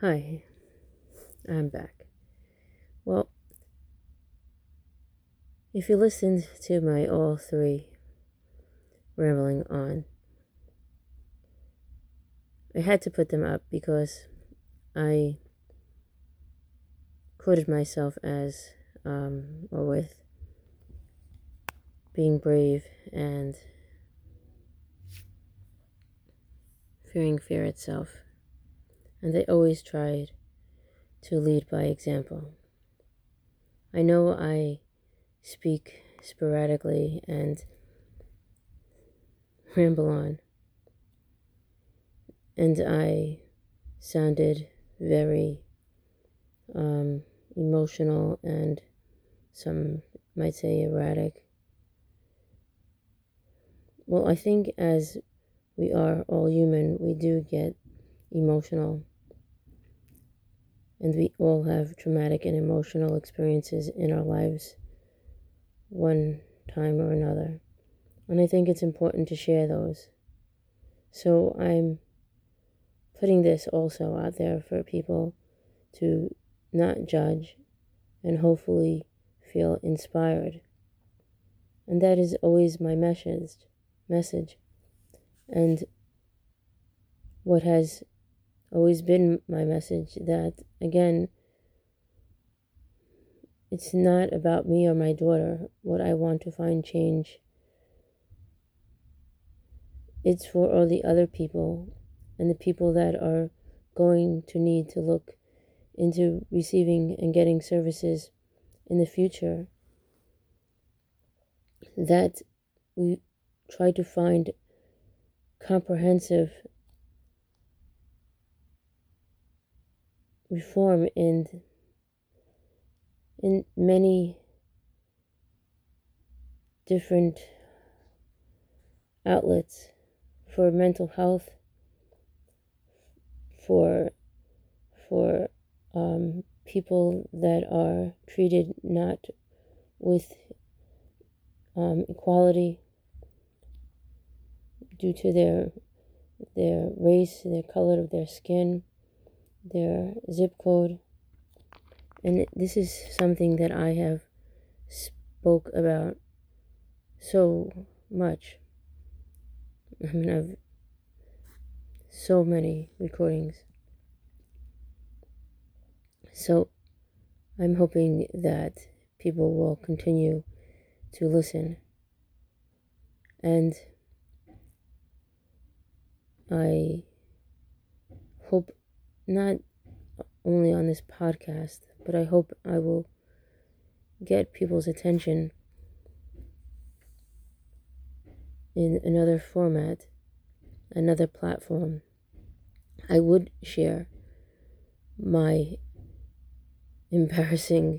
Hi, I'm back. Well, if you listened to my all three rambling on, I had to put them up because I quoted myself as, or with, being brave and fearing fear itself. And I always tried to lead by example. I know I speak sporadically and ramble on, and I sounded very emotional and some might say erratic. Well, I think as we are all human, we do get emotional, and we all have traumatic and emotional experiences in our lives one time or another. And I think it's important to share those. So I'm putting this also out there for people to not judge and hopefully feel inspired. And that is always my message. And what has always been my message, that again, it's not about me or my daughter, what I want to find change. It's for all the other people and the people that are going to need to look into receiving and getting services in the future, that we try to find comprehensive reform in many different outlets for mental health, for people that are treated not with equality due to their race, their color of their skin, their zip code. And this is something that I have spoke about so much. I mean, I've so many recordings. So I'm hoping that people will continue to listen. And I hope not only on this podcast, but I hope I will get people's attention in another format, another platform. I would share my embarrassing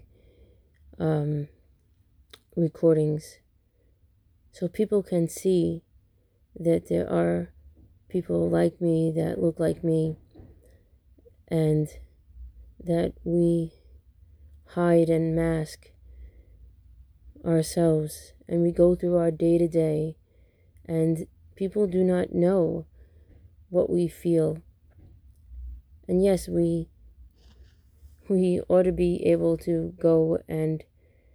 recordings so people can see that there are people like me that look like me, and that we hide and mask ourselves, and we go through our day-to-day, and people do not know what we feel. And yes, we ought to be able to go and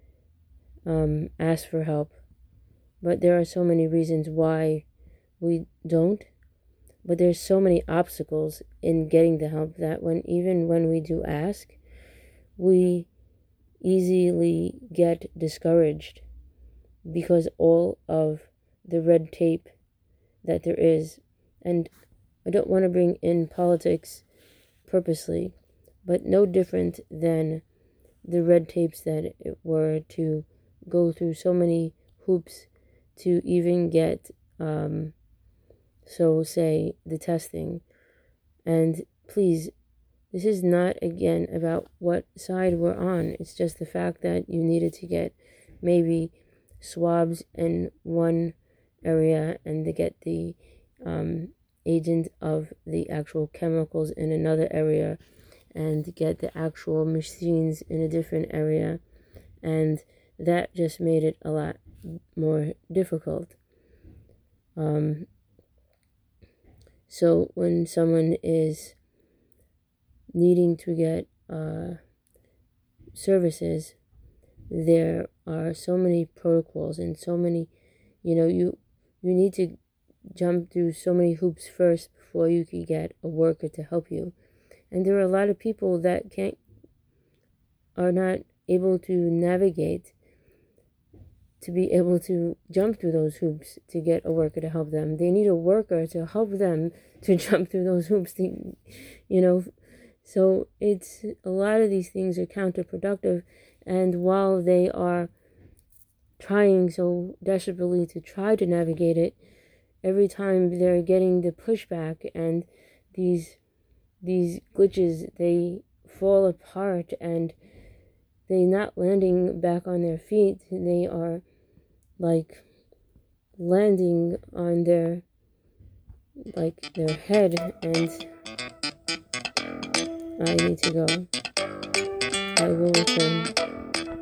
ask for help, but there are so many reasons why we don't. But there's so many obstacles in getting the help that even when we do ask, we easily get discouraged because all of the red tape that there is. And I don't want to bring in politics purposely, but no different than the red tapes that were to go through so many hoops to even get so say the testing. And please, this is not again about what side we're on. It's just the fact that you needed to get maybe swabs in one area and to get the agent of the actual chemicals in another area, and get the actual machines in a different area, and that just made it a lot more difficult. So when someone is needing to get services, there are so many protocols and so many, you need to jump through so many hoops first before you can get a worker to help you. And there are a lot of people that are not able to navigate to be able to jump through those hoops to get a worker to help them. They need a worker to help them to jump through those hoops so it's a lot of these things are counterproductive. And while they are trying so desperately to try to navigate it, every time they're getting the pushback and these glitches, they fall apart and they're not landing back on their feet. They are like landing on their head. And I need to go. I will return.